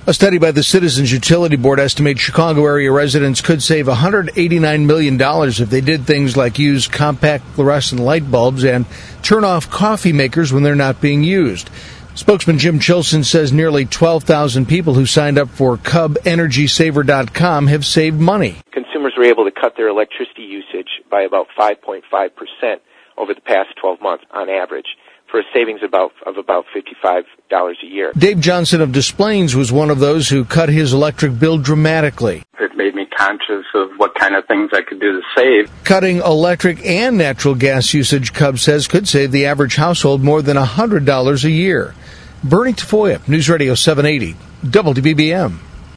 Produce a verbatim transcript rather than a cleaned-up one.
A study by the Citizens Utility Board estimates Chicago area residents could save one hundred eighty-nine million dollars if they did things like use compact fluorescent light bulbs and turn off coffee makers when they're not being used. Spokesman Jim Chilson says nearly twelve thousand people who signed up for Cub Energy Saver dot com have saved money. Consumers were able to cut their electricity usage by about five point five percent over the past twelve months on average, for a savings about, of about fifty-five dollars a year. Dave Johnson of Des Plaines was one of those who cut his electric bill dramatically. It made me conscious of what kind of things I could do to save. Cutting electric and natural gas usage, Cub says, could save the average household more than one hundred dollars a year. Bernie Tafoya, News Radio seven eighty, W B B M.